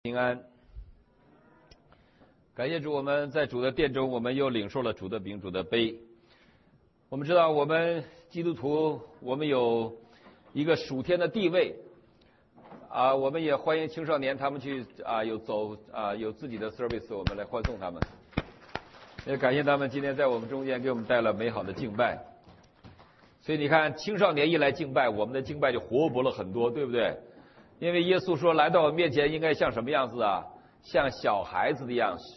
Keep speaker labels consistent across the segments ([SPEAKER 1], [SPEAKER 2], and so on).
[SPEAKER 1] 平安，感谢主，我们在主的殿中，我们又领受了主的饼、主的杯。我们知道，我们基督徒，我们有一个属天的地位啊，我们也欢迎青少年他们去有自己的 service， 我们来欢送他们。也感谢他们今天在我们中间给我们带来美好的敬拜。所以你看，青少年一来敬拜，我们的敬拜就活泼了很多，对不对？因为耶稣说，来到我面前应该像什么样子啊？像小孩子的样式。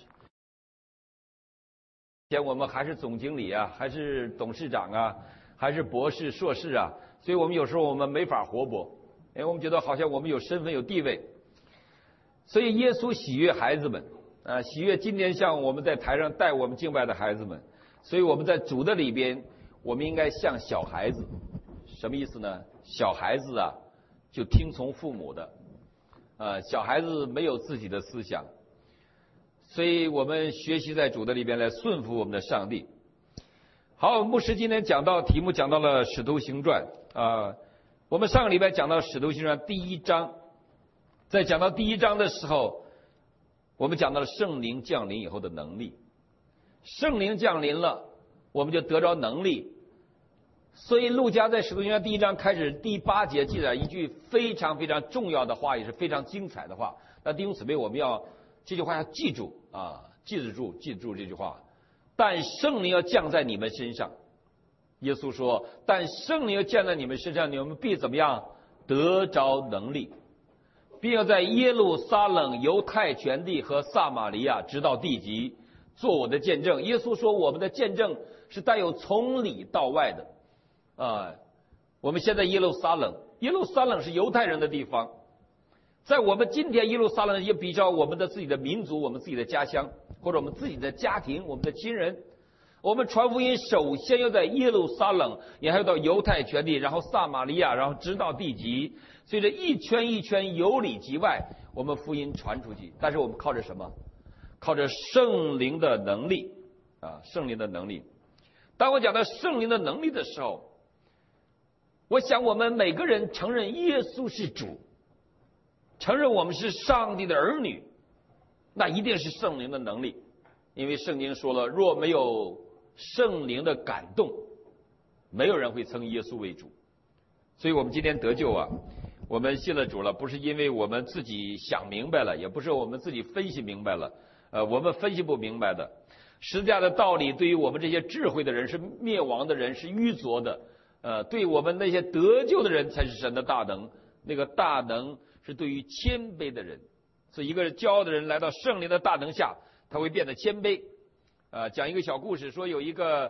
[SPEAKER 1] 以前我们还是总经理啊，还是董事长啊，还是博士、硕士啊，所以我们有时候我们没法活泼，因为我们觉得好像我们有身份、有地位。所以耶稣喜悦孩子们啊，喜悦今天像我们在台上带我们敬拜的孩子们。所以我们在主的里边，我们应该像小孩子。什么意思呢？小孩子啊，就听从父母的，小孩子没有自己的思想，所以我们学习在主的里边来顺服我们的上帝。好，牧师今天题目讲到了《使徒行传》我们上个礼拜讲到《使徒行传》第1章，在讲到第1章的时候，我们讲到了圣灵降临以后的能力。圣灵降临了，我们就得着能力。所以路加在使徒行传第1章开始第8节记载一句非常非常重要的话，也是非常精彩的话。那弟兄姊妹，我们要这句话要记住啊，记住这句话。但圣灵要降在你们身上，耶稣说，但圣灵要降在你们身上，你们必怎么样？得着能力，并要在耶路撒冷、犹太全地和撒玛利亚直到地极做我的见证。耶稣说，我们的见证是带有从里到外的。我们现在耶路撒冷是犹太人的地方，在我们今天耶路撒冷也比较我们的自己的民族，我们自己的家乡，或者我们自己的家庭，我们的亲人。我们传福音首先要在耶路撒冷，也还要到犹太全地，然后撒玛利亚，然后直到地极。所以这一圈一圈由里及外，我们福音传出去。但是我们靠着什么？靠着圣灵的能力圣灵的能力。当我讲到圣灵的能力的时候，我想我们每个人承认耶稣是主，承认我们是上帝的儿女，那一定是圣灵的能力。因为圣经说了，若没有圣灵的感动，没有人会称耶稣为主。所以我们今天得救我们信了主了，不是因为我们自己想明白了，也不是我们自己分析明白了，我们分析不明白的。十字架的道理对于我们这些智慧的人是灭亡的人，是愚拙的。对我们那些得救的人才是神的大能，那个大能是对于谦卑的人。所以一个骄傲的人来到圣灵的大能下，他会变得谦卑。讲一个小故事，说有一个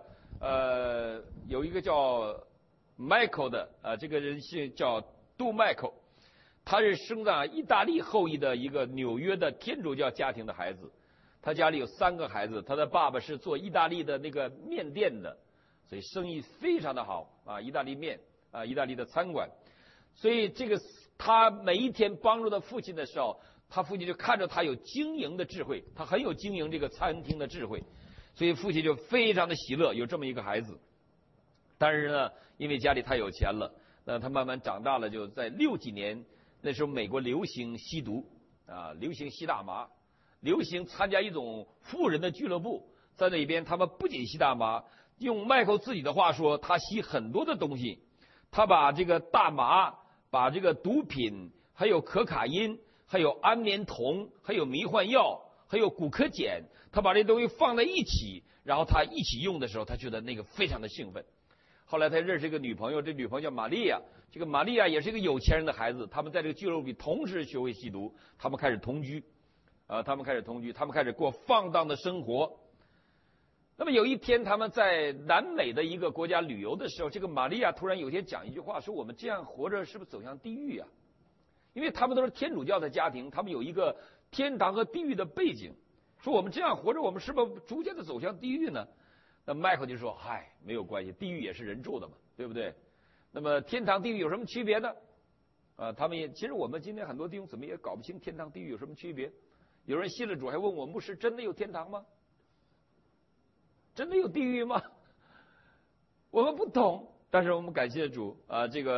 [SPEAKER 1] 叫 Michael 的这个人姓叫杜麦克，他是生在意大利后裔的一个纽约的天主教家庭的孩子。他家里有3个孩子，他的爸爸是做意大利的那个面店的，所以生意非常的好意大利面意大利的餐馆。所以这个他每一天帮助他父亲的时候，他父亲就看着他有经营的智慧，他很有经营这个餐厅的智慧，所以父亲就非常的喜乐有这么一个孩子。但是呢，因为家里太有钱了，那他慢慢长大了，就在60几年，那时候美国流行吸毒流行吸大麻，流行参加一种富人的俱乐部，在那边他们不仅吸大麻，用麦克自己的话说，他吸很多的东西，他把这个大麻，把这个毒品，还有可卡因，还有安眠酮，还有迷幻药，还有古柯碱，他把这东西放在一起，然后他一起用的时候，他觉得那个非常的兴奋。后来他认识一个女朋友，这女朋友叫玛利亚，这个玛利亚也是一个有钱人的孩子，他们在这个俱乐部里同时学会吸毒，他们开始同居他们开始过放荡的生活。那么有一天他们在南美的一个国家旅游的时候，这个玛利亚突然有一天讲一句话，说我们这样活着是不是走向地狱啊？因为他们都是天主教的家庭，他们有一个天堂和地狱的背景，说我们这样活着，我们是不是逐渐的走向地狱呢？那迈克就说，嗨，没有关系，地狱也是人住的嘛，对不对？那么天堂地狱有什么区别呢？他们其实我们今天很多弟兄姊妹也搞不清天堂地狱有什么区别。有人信了主还问我牧师，真的有天堂吗？真的有地狱吗？我们不懂，但是我们感谢主这个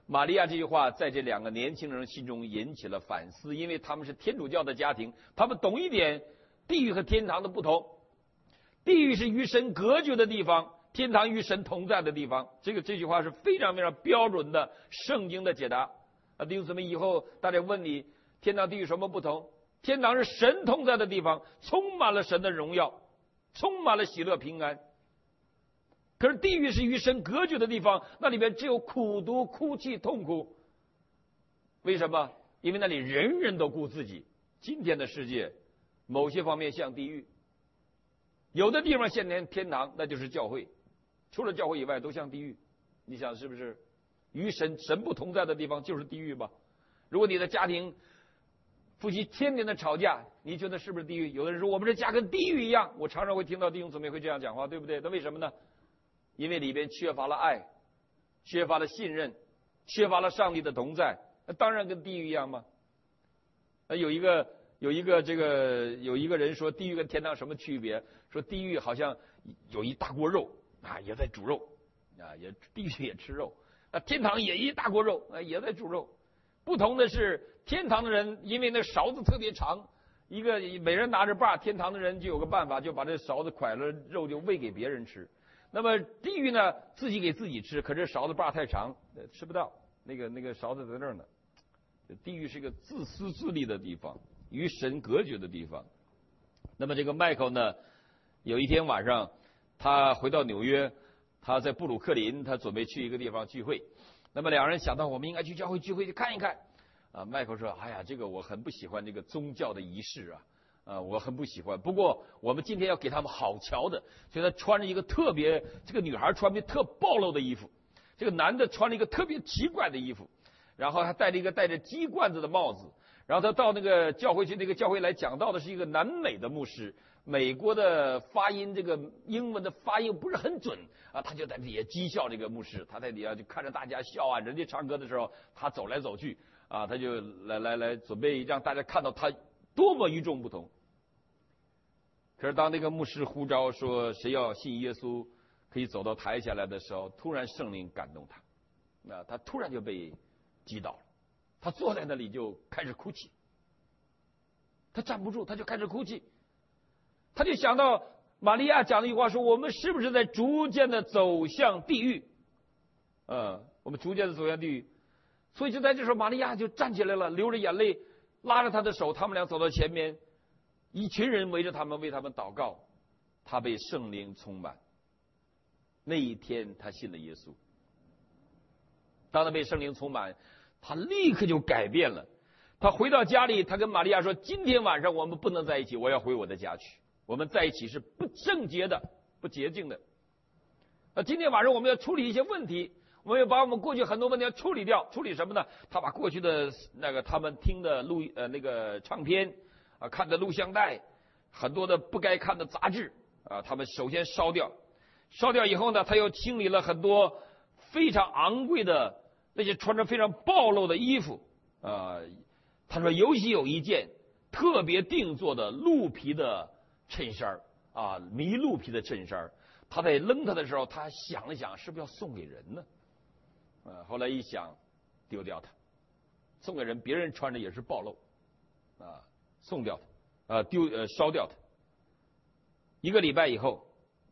[SPEAKER 1] 玛利亚这句话在这两个年轻人心中引起了反思，因为他们是天主教的家庭，他们懂一点地狱和天堂的不同。地狱是与神隔绝的地方，天堂与神同在的地方。这句话是非常非常标准的圣经的解答。弟兄姊妹，以后大家问你天堂地狱什么不同？天堂是神同在的地方，充满了神的荣耀，充满了喜乐平安。可是地狱是与神隔绝的地方，那里边只有苦毒、哭泣、痛苦。为什么？因为那里人人都顾自己。今天的世界某些方面像地狱，有的地方像天堂，那就是教会，除了教会以外都像地狱。你想是不是？与神不同在的地方就是地狱吧？如果你的家庭夫妻天天的吵架，你觉得是不是地狱？有的人说我们这家跟地狱一样，我常常会听到弟兄姊妹会这样讲话，对不对？那为什么呢？因为里边缺乏了爱，缺乏了信任，缺乏了上帝的同在，那当然跟地狱一样嘛。有一个人说地狱跟天堂什么区别？说地狱好像有一大锅肉啊，也在煮肉啊，地狱也吃肉，天堂也一大锅肉啊，也在煮肉。不同的是，天堂的人因为那勺子特别长，每人拿着把，天堂的人就有个办法，就把这勺子蒯了肉就喂给别人吃。那么地狱呢，自己给自己吃，可是勺子把太长，吃不到。那个勺子在那儿呢。地狱是一个自私自利的地方，与神隔绝的地方。那么这个迈克呢，有一天晚上，他回到纽约，他在布鲁克林，他准备去一个地方聚会。那么两人想到我们应该去教会聚会去看一看。迈克说：“哎呀，这个我很不喜欢这个宗教的仪式啊。我很不喜欢。不过我们今天要给他们好瞧的，所以他穿着一个特别，这个女孩穿的特暴露的衣服，这个男的穿了一个特别奇怪的衣服，然后还戴了一个带着鸡冠子的帽子。然后他到那个教会去，那个教会来讲道的是一个南美的牧师，美国的发音，这个英文的发音不是很准啊，他就在底下讥笑这个牧师，他在底下就看着大家笑啊，人家唱歌的时候他走来走去啊，他就来准备让大家看到他多么与众不同。可是当那个牧师呼召说谁要信耶稣可以走到台下来的时候，突然圣灵感动他，他突然就被击倒了，他坐在那里就开始哭泣，他站不住，他就开始哭泣，他就想到玛利亚讲了一句话说，我们是不是在逐渐的走向地狱？我们逐渐的走向地狱。所以就在这时候，玛利亚就站起来了，流着眼泪，拉着他的手，他们俩走到前面，一群人围着他们，为他们祷告。他被圣灵充满，那一天他信了耶稣。当他被圣灵充满，他立刻就改变了。他回到家里，他跟玛利亚说：“今天晚上我们不能在一起，我要回我的家去。我们在一起是不圣洁的，不洁净的。今天晚上我们要处理一些问题，我们要把我们过去很多问题要处理掉。处理什么呢？他把过去的那个他们听的那个唱片看的录像带，很多的不该看的杂志他们首先烧掉。烧掉以后呢，他又清理了很多非常昂贵的那些穿着非常暴露的衣服他说尤其有一件特别定做的鹿皮的衬衫麋鹿皮的衬衫。他在扔它的时候，他想了想，是不是要送给人呢？后来一想，丢掉它，送给人，别人穿着也是暴露送掉它烧掉它。一个礼拜以后，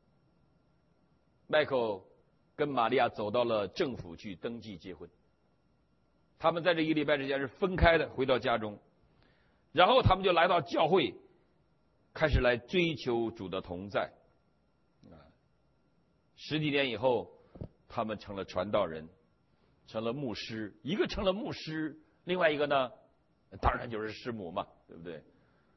[SPEAKER 1] 迈克跟玛利亚走到了政府去登记结婚。他们在这一个礼拜之间是分开的，回到家中，然后他们就来到教会，开始来追求主的同在。10几年以后，他们成了传道人，成了牧师。一个成了牧师，另外一个呢，当然就是师母嘛，对不对？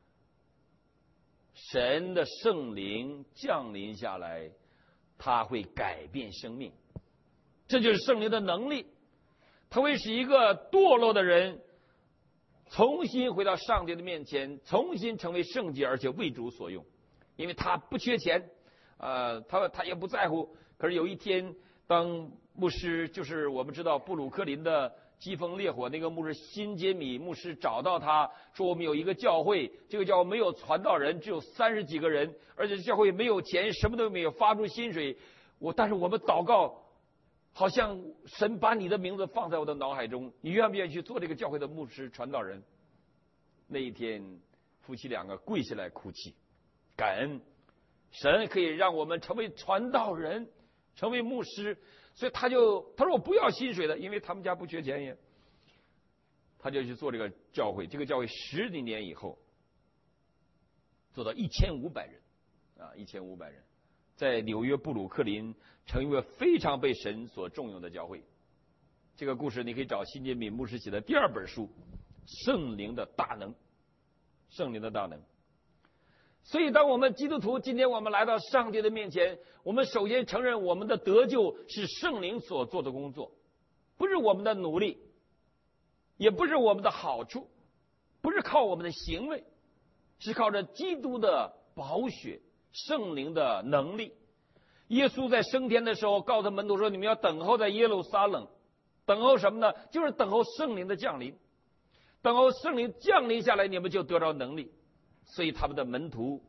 [SPEAKER 1] 神的圣灵降临下来，他会改变生命，这就是圣灵的能力。他会使一个堕落的人重新回到上帝的面前，重新成为圣洁，而且为主所用。因为他不缺钱他也不在乎。可是有一天，当牧师，就是我们知道布鲁克林的疾风烈火那个牧师辛杰米牧师找到他说，我们有一个教会，这个教会没有传道人，只有30几个人，而且教会没有钱，什么都没有，发不出薪水。但是我们祷告好像神把你的名字放在我的脑海中，你愿不愿意去做这个教会的牧师传道人？那一天，夫妻两个跪下来哭泣，感恩神可以让我们成为传道人，成为牧师。所以他说我不要薪水的，因为他们家不缺钱也。他就去做这个教会，这个教会10几年以后做到1500人啊，1500人，在纽约布鲁克林成为非常被神所重用的教会。这个故事你可以找辛杰敏牧师写的第2本书《圣灵的大能》。圣灵的大能。所以当我们基督徒今天我们来到上帝的面前，我们首先承认我们的得救是圣灵所做的工作，不是我们的努力，也不是我们的好处，不是靠我们的行为，是靠着基督的宝血，圣灵的能力。耶稣在升天的时候告诉门徒说，你们要等候在耶路撒冷。等候什么呢？就是等候圣灵的降临。等候圣灵降临下来，你们就得着能力。所以他们的门徒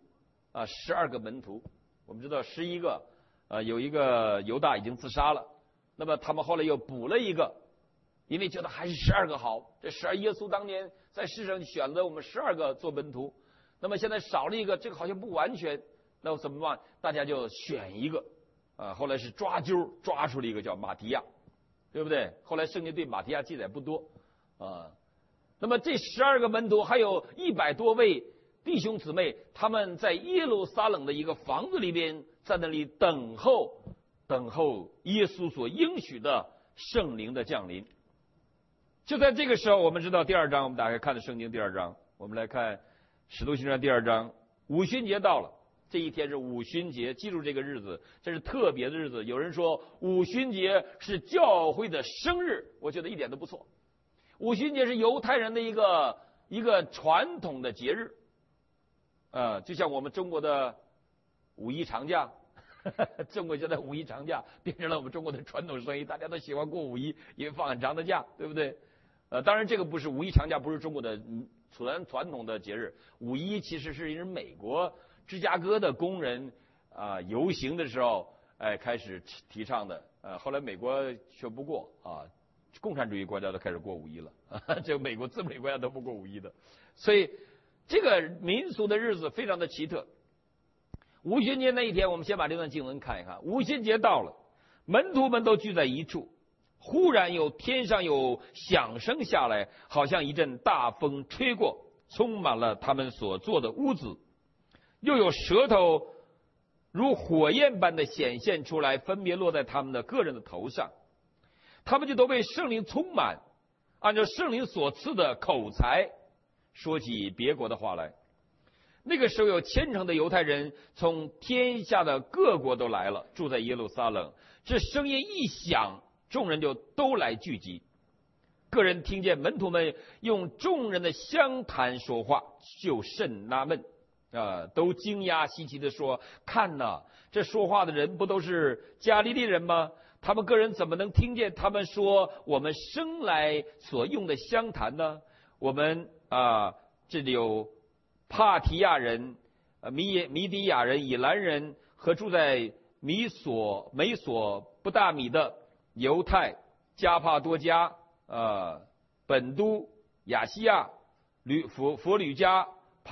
[SPEAKER 1] 12个门徒，我们知道11个有一个犹大已经自杀了，那么他们后来又补了一个，因为觉得还是12个好。这耶稣当年在世上选择我们12个做门徒，那么现在少了一个，这个好像不完全，那怎么办？大家就选一个后来是抓阄抓出了一个叫马提亚，对不对？后来圣经对马提亚记载不多那么这12个门徒还有100多位弟兄姊妹，他们在耶路撒冷的一个房子里边，在那里等候耶稣所应许的圣灵的降临。就在这个时候，我们知道第2章，我们打开看的圣经第2章，我们来看使徒行传第2章。五旬节到了，这一天是五旬节，记住这个日子，这是特别的日子。有人说五旬节是教会的生日，我觉得一点都不错。五旬节是犹太人的一个传统的节日就像我们中国的五一长假中国现在五一长假变成了我们中国的传统生意，大家都喜欢过五一，因为放很长的假，对不对？当然这个不是五一长假，不是中国的传统的节日。五一其实是因为美国芝加哥的工人游行的时候开始提倡的后来美国却不过共产主义国家都开始过五一了这个美国自美国家都不过五一的。所以这个民俗的日子非常的奇特。五旬节那一天，我们先把这段经文看一看。五旬节到了，门徒们都聚在一处，忽然天上有响声下来，好像一阵大风吹过，充满了他们所坐的屋子，又有舌头如火焰般的显现出来，分别落在他们的个人的头上。他们就都被圣灵充满，按照圣灵所赐的口才说起别国的话来。那个时候有虔诚的犹太人从天下的各国都来了，住在耶路撒冷。这声音一响，众人就都来聚集。个人听见门徒们用众人的相谈说话，就甚纳闷都惊讶稀奇的说，看哪，这说话的人不都是加利利人吗？他们个人怎么能听见他们说我们生来所用的相谈呢？我们这里有帕提亚人、米底亚人、以兰人和住在美索不达米的犹太、加帕多家、本都、亚细亚、佛吕加、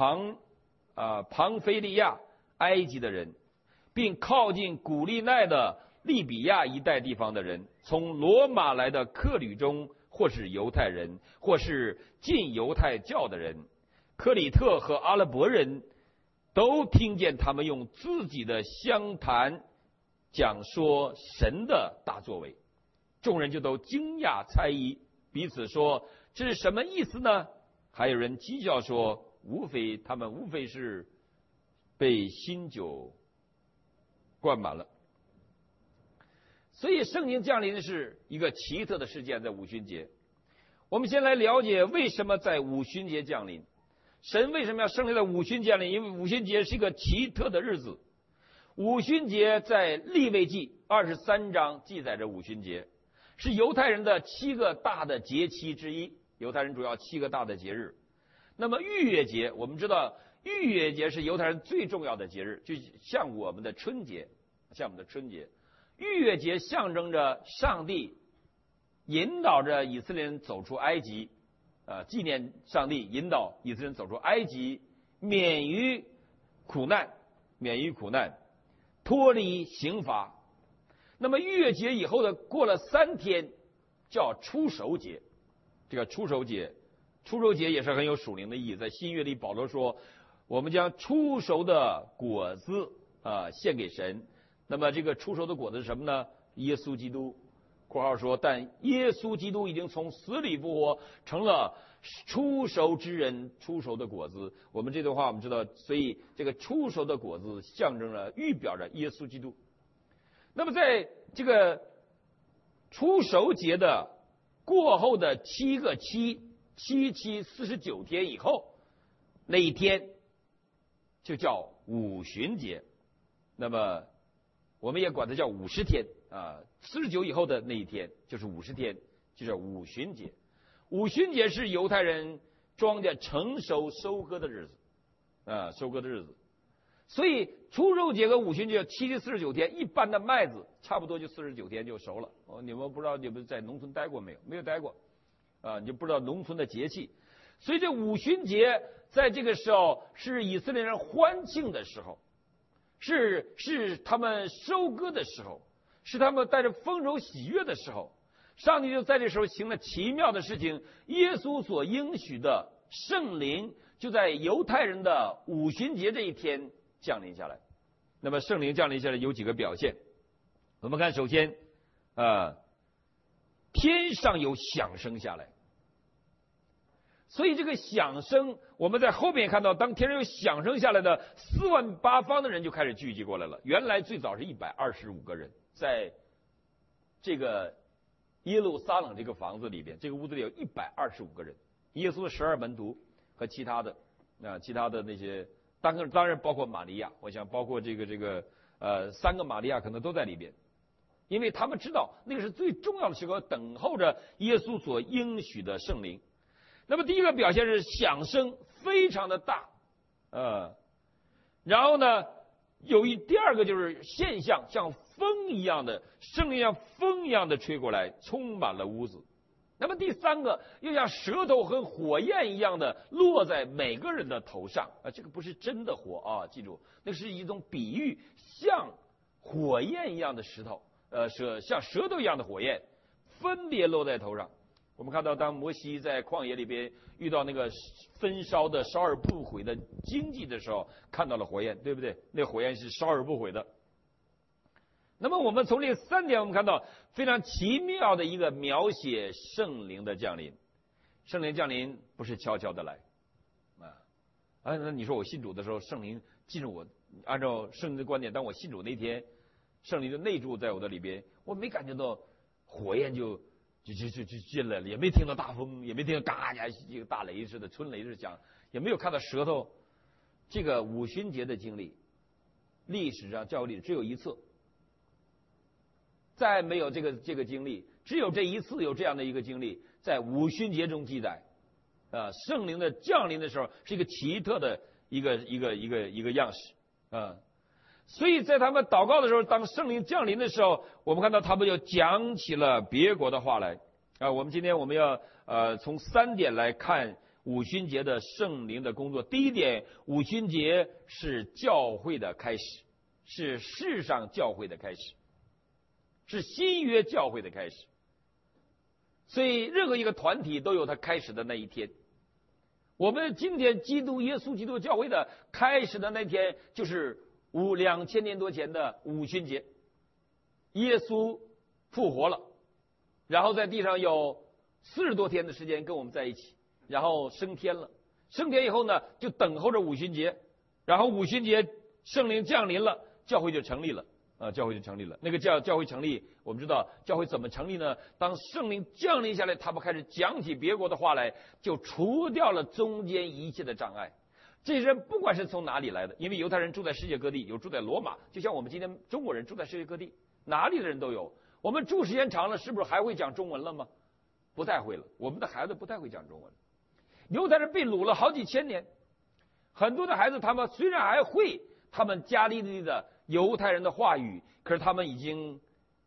[SPEAKER 1] 庞菲利亚、埃及的人，并靠近古利奈的利比亚一带地方的人，从罗马来的客旅中，或是犹太人，或是进犹太教的人，克里特和阿拉伯人都听见他们用自己的相谈讲说神的大作为。众人就都惊讶猜疑，彼此说，这是什么意思呢？还有人讥笑说，他们无非是被新酒灌满了。所以圣经降临是一个奇特的事件，在五旬节。我们先来了解为什么在五旬节降临，神为什么要生在五旬节降临？因为五旬节是一个奇特的日子。五旬节在利未记23章记载着五旬节，是犹太人的7个大的节期之一。犹太人主要7个大的节日。那么逾越节，我们知道逾越节是犹太人最重要的节日，就像我们的春节， 逾越节象征着上帝引导着以色列人走出埃及，纪念上帝引导以色列人走出埃及，免于苦难，脱离刑罚。那么逾越节以后的过了3天，叫初熟节。这个初熟节也是很有属灵的意义。在新约里，保罗说，我们将初熟的果子献给神。那么这个初熟的果子是什么呢？耶稣基督。括号说，但耶稣基督已经从死里复活，成了初熟之人，初熟的果子。我们这段话我们知道，所以这个初熟的果子象征着预表着耶稣基督。那么在这个初熟节的过后的7个7 49天以后，那一天就叫五旬节。那么我们也管它叫50天49以后的那一天就是50天，就叫五旬节。五旬节是犹太人庄稼成熟收割的日子所以初熟节和五旬节7、49天，一般的麦子差不多就49天就熟了。你们不知道你们在农村待过没有？没有待过你就不知道农村的节气。所以这五旬节在这个时候是以色列人欢庆的时候，是他们收割的时候，是他们带着丰收喜悦的时候。上帝就在这时候行了奇妙的事情，耶稣所应许的圣灵就在犹太人的五旬节这一天降临下来。那么圣灵降临下来有几个表现，我们看，首先天上有响声下来。所以这个响声，我们在后面看到，当天上有响声下来的4万8方的人就开始聚集过来了。原来最早是125个人，在这个耶路撒冷这个房子里边，这个屋子里有125个人，耶稣的12门徒和其他的那些，当然包括玛利亚，我想包括这个3个玛利亚可能都在里边，因为他们知道那个是最重要的时刻，等候着耶稣所应许的圣灵。那么第一个表现是响声非常的大，然后呢，第二个就是现象，像风一样的，圣灵像风一样的吹过来，充满了屋子。那么第三个又像舌头和火焰一样的落在每个人的头上这个不是真的火记住，那是一种比喻，像火焰一样的石头，像舌头一样的火焰分别落在头上。我们看到，当摩西在旷野里边遇到那个焚烧的烧而不毁的荆棘的时候，看到了火焰，对不对？那火焰是烧而不毁的。那么我们从这3点，我们看到非常奇妙的一个描写圣灵的降临。圣灵降临不是悄悄的来那你说我信主的时候，圣灵进入我，按照圣灵的观点，当我信主那天，圣灵就内住在我的里边，我没感觉到火焰就进来了，也没听到大风，也没听到嘎呀一个大雷似的，春雷似的响，也没有看到舌头。这个五旬节的经历，历史上教会里只有一次，再没有这个经历，只有这一次有这样的一个经历，在五旬节中记载。圣灵的降临的时候是一个奇特的一个样式所以在他们祷告的时候，当圣灵降临的时候，我们看到他们就讲起了别国的话来我们今天我们要从3点来看五旬节的圣灵的工作。第一点，五旬节是教会的开始，是世上教会的开始，是新约教会的开始。所以任何一个团体都有它开始的那一天。我们今天耶稣基督教会的开始的那天，就是2000年多前的五旬节。耶稣复活了，然后在地上有40多天的时间跟我们在一起，然后升天了。升天以后呢，就等候着五旬节，然后五旬节圣灵降临了，教会就成立了教会就成立了。那个教会成立，我们知道教会怎么成立呢？当圣灵降临下来，他们开始讲起别国的话来，就除掉了中间一切的障碍。这些人不管是从哪里来的，因为犹太人住在世界各地，有住在罗马，就像我们今天中国人住在世界各地，哪里的人都有。我们住时间长了，是不是还会讲中文了吗？不太会了，我们的孩子不太会讲中文。犹太人被掳了好几千年，很多的孩子他们虽然还会他们加利利的犹太人的话语，可是他们已经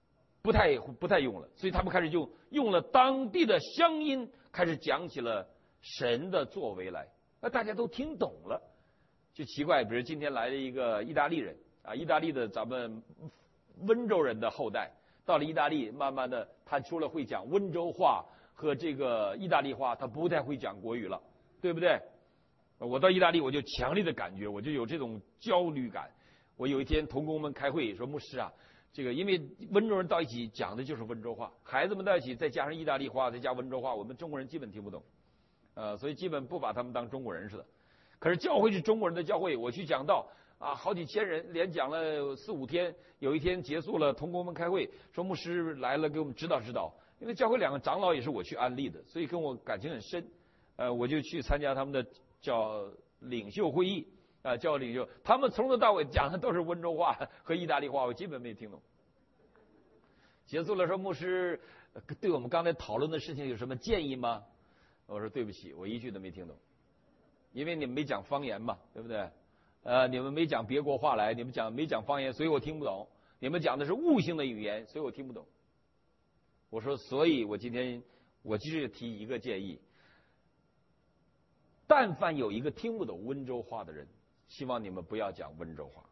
[SPEAKER 1] 不太用了，所以他们开始用了当地的乡音，开始讲起了神的作为来，那大家都听懂了。就奇怪，比如今天来了一个意大利人啊，意大利的咱们温州人的后代，到了意大利，慢慢的他除了会讲温州话和这个意大利话，他不太会讲国语了，对不对？我到意大利，我就强烈的感觉，我就有这种焦虑感。我有一天同工们开会说，牧师啊，这个因为温州人到一起讲的就是温州话，孩子们到一起再加上意大利话，再加温州话，我们中国人基本听不懂，所以基本不把他们当中国人似的。可是教会是中国人的教会，我去讲道啊，好几千人，连讲了4、5天，有一天结束了，同工们开会说，牧师来了给我们指导指导，因为教会2个长老也是我去安利的，所以跟我感情很深，我就去参加他们的叫领袖会议。教领袖，他们从头到尾讲的都是温州话和意大利话，我基本没听懂。结束了说，牧师对我们刚才讨论的事情有什么建议吗？我说对不起，我一句都没听懂，因为你们没讲方言嘛，对不对？你们没讲别国话来，你们没讲方言，所以我听不懂。你们讲的是悟性的语言，所以我听不懂。我说，所以我今天我继续提一个建议，但凡有一个听不懂温州话的人，希望你们不要讲温州话，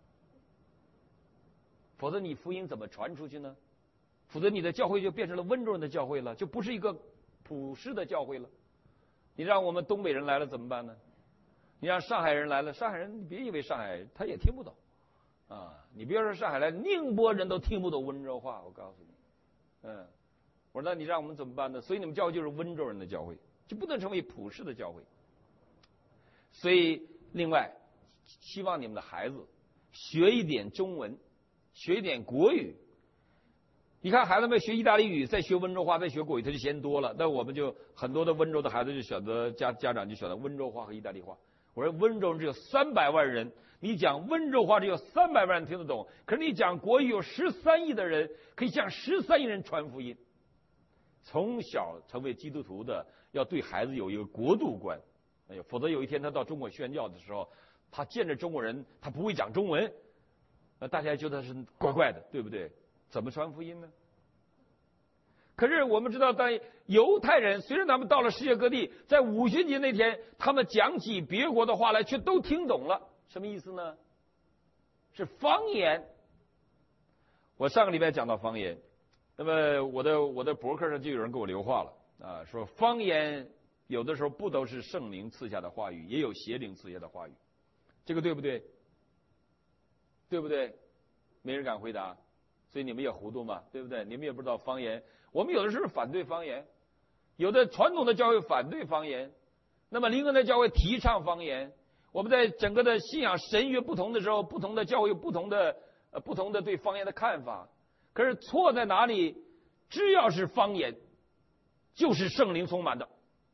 [SPEAKER 1] 否则你福音怎么传出去呢？否则你的教会就变成了温州人的教会了，就不是一个普世的教会了。你让我们东北人来了怎么办呢？你让上海人来了，上海人你别以为上海他也听不懂啊！你别说上海来，宁波人都听不懂温州话，我告诉你。我说那你让我们怎么办呢？所以你们教会就是温州人的教会，就不能成为普世的教会。所以另外希望你们的孩子学一点中文，学一点国语。你看孩子们学意大利语，再学温州话，再学国语，他就嫌多了。那我们就很多的温州的孩子就选择家长就选择温州话和意大利话。我说温州人只有300万人，你讲温州话只有300万人听得懂，可是你讲国语有13亿的人，可以向13亿人传福音。从小成为基督徒的，要对孩子有一个国度观，否则有一天他到中国宣教的时候，他见着中国人，他不会讲中文，大家觉得是怪怪的，对不对？怎么传福音呢？可是我们知道，在犹太人虽然他们到了世界各地，在五旬节那天，他们讲起别国的话来，却都听懂了。什么意思呢？是方言。我上个礼拜讲到方言，那么我的博客上就有人给我留话了啊，说方言有的时候不都是圣灵赐下的话语，也有邪灵赐下的话语，这个对不对？对不对？没人敢回答，所以你们也糊涂嘛，对不对？你们也不知道方言。我们有的时候反对方言，有的传统的教会反对方言，那么灵恩的教会提倡方言。我们在整个的信仰神学不同的时候，不同的教会有不同的对方言的看法。可是错在哪里？只要是方言，就是圣灵充满的。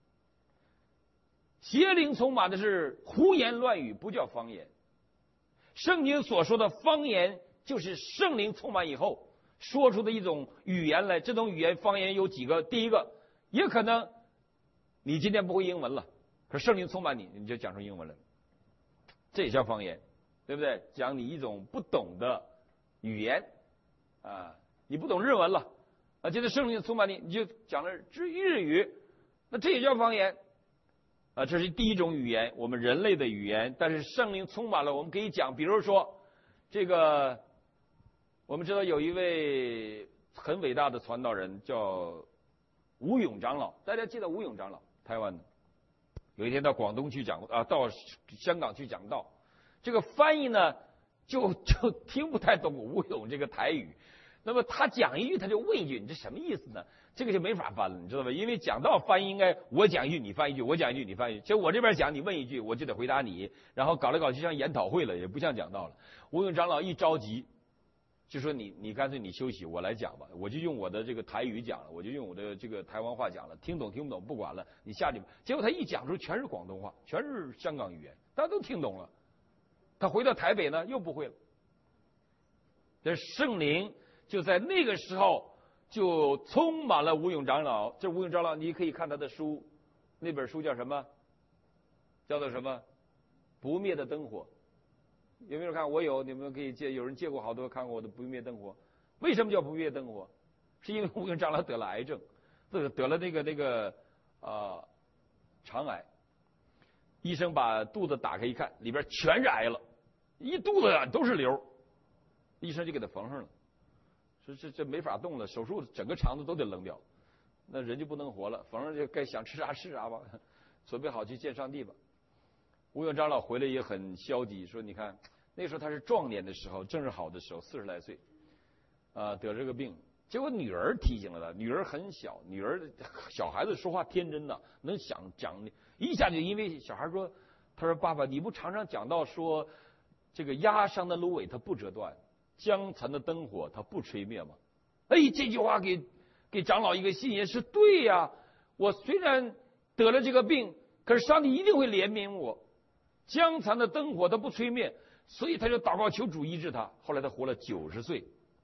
[SPEAKER 1] 邪灵充满的是胡言乱语，不叫方言。圣经所说的方言，就是圣灵充满以后说出的一种语言来。这种语言方言有几个？第一个，也可能你今天不会英文了，可是圣灵充满你，你就讲出英文了，这也叫方言，对不对？讲你一种不懂的语言啊，你不懂日文了啊，现在圣灵充满你，你就讲了日语，那这也叫方言啊。这是第一种语言，我们人类的语言，但是圣灵充满了，我们可以讲。比如说这个，我们知道有一位很伟大的传道人叫吴勇长老，大家记得吴勇长老，台湾的。有一天到广东去到香港去讲道，这个翻译呢就听不太懂吴勇这个台语。那么他讲一句，他就问一句，你这什么意思呢？这个就没法翻了，你知道吧？因为讲道翻译应该我讲一句你翻一句，我讲一句你翻一句。其实我这边讲你问一句，我就得回答你，然后搞来搞去像研讨会了，也不像讲道了。吴勇长老一着急，就说你干脆你休息，我来讲吧，我就用我的这个台语讲了，我就用我的这个台湾话讲了，听懂听不懂不管了，你下去吧。结果他一讲出全是广东话，全是香港语言，大家都听懂了。他回到台北呢，又不会了。这圣灵就在那个时候就充满了吴勇长老。这吴勇长老你可以看他的书，那本书叫什么？叫做什么？不灭的灯火。有没有人看？我有，你们可以借，有人借过好多看过我的不灭灯火。为什么叫不灭灯火？ 是因为吴永长老得了癌症，得了那个肠癌。医生把肚子打开一看，里边全是癌了，一肚子都是瘤，医生就给他缝上了。说这没法动了，手术整个肠子都得扔掉，那人就不能活了，缝上就该想吃啥吃啥吧，准备好去见上帝吧。吴永长老回来也很消极，说你看那时候他是壮年的时候，正是好的时候，40来岁，得这个病。结果女儿提醒了他，女儿很小，女儿小孩子说话天真的，能想讲一下就因为小孩说，他说爸爸你不常常讲到说这个压伤的芦苇它不折断，将残的灯火它不吹灭吗？哎，这句话给长老一个信心，是对呀。我虽然得了这个病，可是上帝一定会怜悯我，将残的灯火它不吹灭，所以他就祷告求主医治他。后来他活了90岁。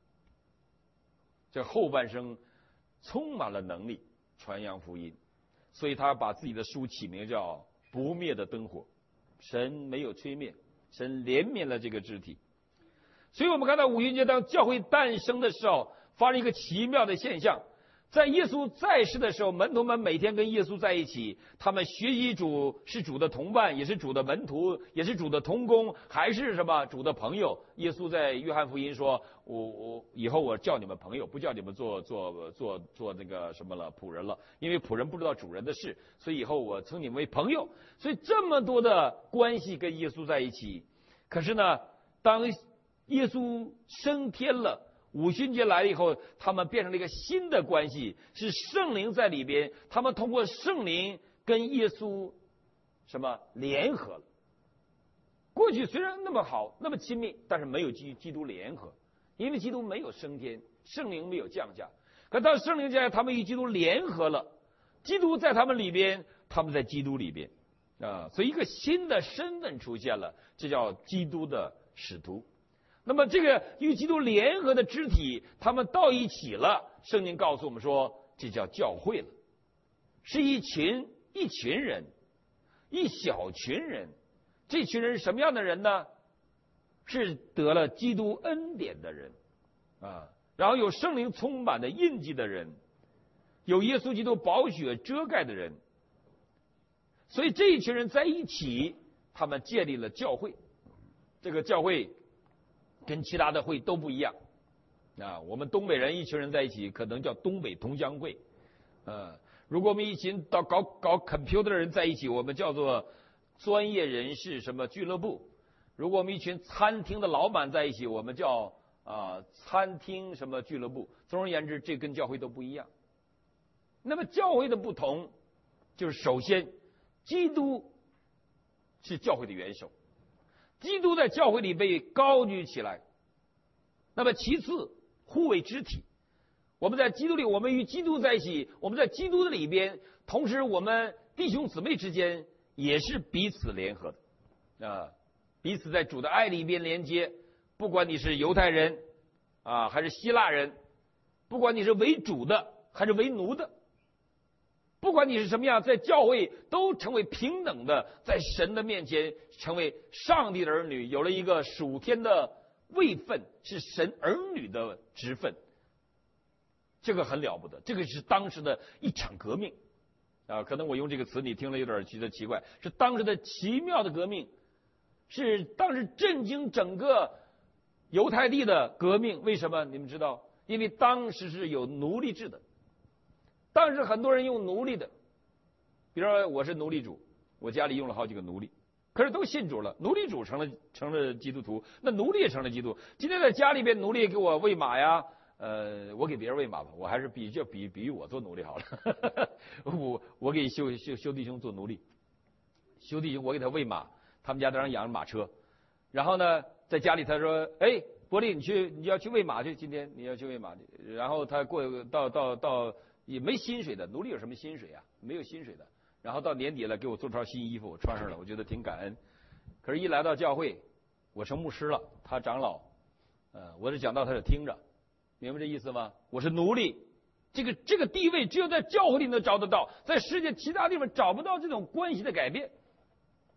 [SPEAKER 1] 这后半生充满了能力传扬福音，所以他把自己的书起名叫《不灭的灯火》。神没有吹灭，神怜悯了这个肢体。所以我们看到五旬节当教会诞生的时候，发生一个奇妙的现象。在耶稣在世的时候，门徒们每天跟耶稣在一起，他们学习主，是主的同伴，也是主的门徒，也是主的同工，还是什么主的朋友。耶稣在约翰福音说，我以后我叫你们朋友，不叫你们做那个什么了仆人了，因为仆人不知道主人的事，所以以后我称你们为朋友。所以这么多的关系跟耶稣在一起。可是呢，当耶稣升天了，五旬节来了以后，他们变成了一个新的关系，是圣灵在里边，他们通过圣灵跟耶稣什么联合了。过去虽然那么好那么亲密，但是没有基督联合，因为基督没有升天，圣灵没有降下。可到圣灵降下，他们与基督联合了，基督在他们里边，他们在基督里边所以一个新的身份出现了，这叫基督的使徒。那么这个与基督联合的肢体，他们到一起了。圣经告诉我们说，这叫教会了，是一群人，一小群人。这群人是什么样的人呢？是得了基督恩典的人然后有圣灵充满的印记的人，有耶稣基督宝血遮盖的人。所以这一群人在一起，他们建立了教会。这个教会跟其他的会都不一样我们东北人一群人在一起，可能叫东北同乡会如果我们一群搞 computer 的人在一起，我们叫做专业人士什么俱乐部。如果我们一群餐厅的老板在一起，我们叫餐厅什么俱乐部。总而言之，这跟教会都不一样。那么教会的不同，就是首先基督是教会的元首，基督在教会里被高举起来。那么其次，互为肢体。我们在基督里，我们与基督在一起，我们在基督的里边，同时我们弟兄姊妹之间也是彼此联合的彼此在主的爱里边连接。不管你是犹太人还是希腊人，不管你是为主的还是为奴的，不管你是什么样，在教会都成为平等的，在神的面前成为上帝的儿女，有了一个属天的位分，是神儿女的职分。这个很了不得，这个是当时的一场革命可能我用这个词你听了有点觉得奇怪，是当时的奇妙的革命，是当时震惊整个犹太地的革命。为什么你们知道？因为当时是有奴隶制的，当时很多人用奴隶的，比如说我是奴隶主，我家里用了好几个奴隶，可是都信主了，奴隶主成了基督徒，那奴隶也成了基督。今天在家里边，奴隶给我喂马呀，我给别人喂马吧，我还是比喻我做奴隶好了。我给修弟兄做奴隶，修弟兄我给他喂马，他们家当然养着马车，然后呢，在家里他说，哎，伯利你要去喂马去，今天你要去喂马去，然后他过到也没薪水的，奴隶有什么薪水啊？没有薪水的。然后到年底了，给我做套新衣服，我穿上了，我觉得挺感恩。可是，一来到教会，我成牧师了，他长老，我这讲道他就听着，明白这意思吗？我是奴隶，这个地位只有在教会里能找得到，在世界其他地方找不到这种关系的改变。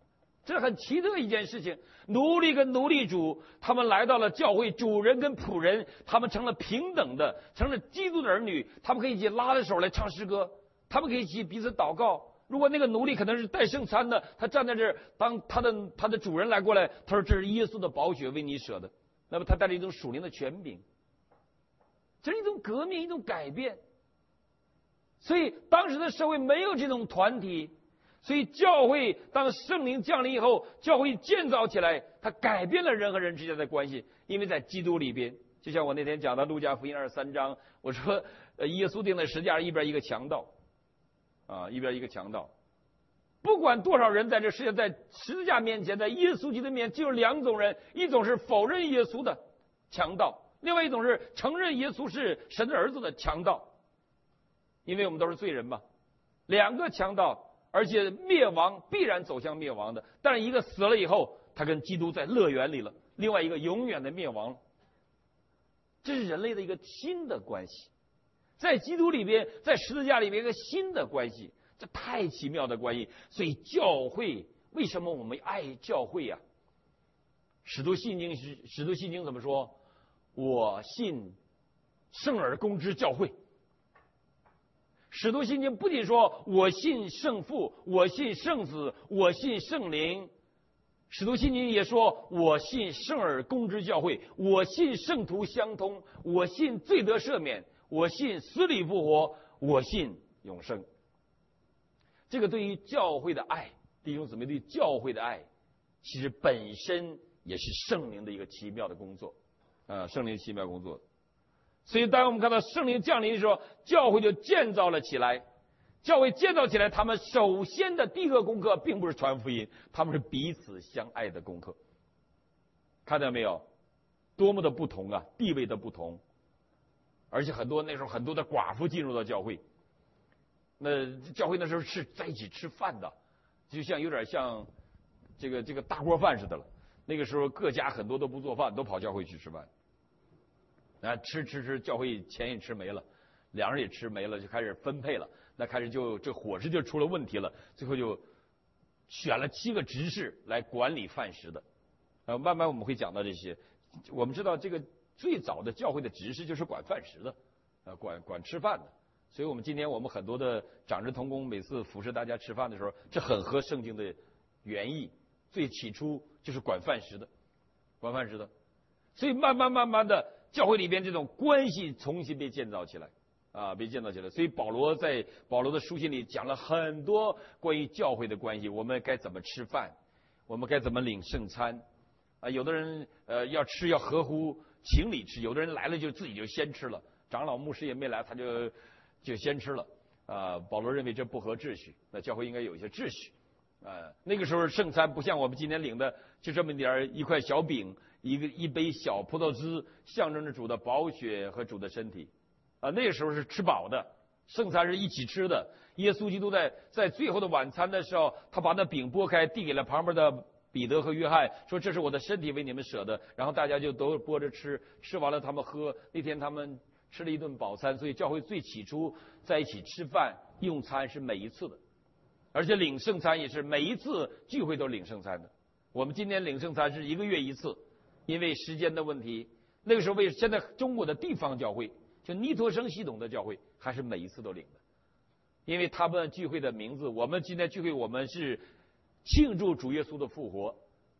[SPEAKER 1] 这是很奇特一件事情。奴隶跟奴隶主，他们来到了教会，主人跟仆人，他们成了平等的，成了基督的儿女。他们可以一起拉着手来唱诗歌，他们可以一起彼此祷告。如果那个奴隶可能是带圣餐的，他站在这儿，当他的主人来过来，他说这是耶稣的宝血为你舍的，那么他带着一种属灵的权柄，这是一种革命，一种改变。所以当时的社会没有这种团体，所以教会当圣灵降临以后，教会建造起来，它改变了人和人之间的关系。因为在基督里边，就像我那天讲的路加福音23章，我说耶稣钉在十字架上，一边一个强盗一边一个强盗。不管多少人在这世界，在十字架面前，在耶稣基督面前，就有两种人：一种是否认耶稣的强盗，另外一种是承认耶稣是神的儿子的强盗。因为我们都是罪人嘛，两个强盗，而且灭亡必然走向灭亡的。但是一个死了以后，他跟基督在乐园里了；另外一个永远的灭亡了。这是人类的一个新的关系，在基督里边，在十字架里边一个新的关系，这太奇妙的关系。所以教会，为什么我们爱教会啊？使徒信经怎么说？我信圣而公之教会。使徒信经不仅说我信圣父，我信圣子，我信圣灵，使徒信经也说我信圣而公之教会，我信圣徒相通，我信罪得赦免，我信死里复活，我信永生。这个对于教会的爱，弟兄姊妹，对教会的爱，其实本身也是圣灵的一个奇妙的工作圣灵奇妙工作。所以当我们看到圣灵降临的时候，教会就建造了起来。教会建造起来，他们首先的第一个功课并不是传福音，他们是彼此相爱的功课。看到没有？多么的不同啊，地位的不同。而且那时候很多的寡妇进入到教会，那教会那时候是在一起吃饭的，就像有点像这个大锅饭似的了。那个时候各家很多都不做饭，都跑教会去吃饭。吃，教会钱也吃没了，粮食也吃没了，就开始分配了。那开始这伙食就出了问题了，最后就选了7个执事来管理饭食的。慢慢我们会讲到这些。我们知道这个最早的教会的执事就是管饭食的，管吃饭的。所以我们今天我们很多的长执同工每次服侍大家吃饭的时候，这很合圣经的原意。最起初就是管饭食的。所以慢慢的，教会里边这种关系重新被建造起来所以保罗在保罗的书信里讲了很多关于教会的关系，我们该怎么吃饭，我们该怎么领圣餐有的人要吃要合乎情理吃，有的人来了就自己就先吃了，长老牧师也没来，他就先吃了保罗认为这不合秩序，那教会应该有一些秩序那个时候圣餐不像我们今天领的就这么一块小饼，一杯小葡萄汁，象征着主的宝血和主的身体那个时候是吃饱的，圣餐是一起吃的。耶稣基督在最后的晚餐的时候，他把那饼拨开，递给了旁边的彼得和约翰，说这是我的身体为你们舍的。然后大家就都拨着吃，吃完了他们喝。那天他们吃了一顿饱餐，所以教会最起初在一起吃饭用餐是每一次的，而且领圣餐也是每一次聚会都领圣餐的。我们今天领圣餐是1个月1次，因为时间的问题。那个时候现在中国的地方教会，就尼托生系统的教会，还是每一次都领的，因为他们聚会的名字，我们今天聚会我们是庆祝主耶稣的复活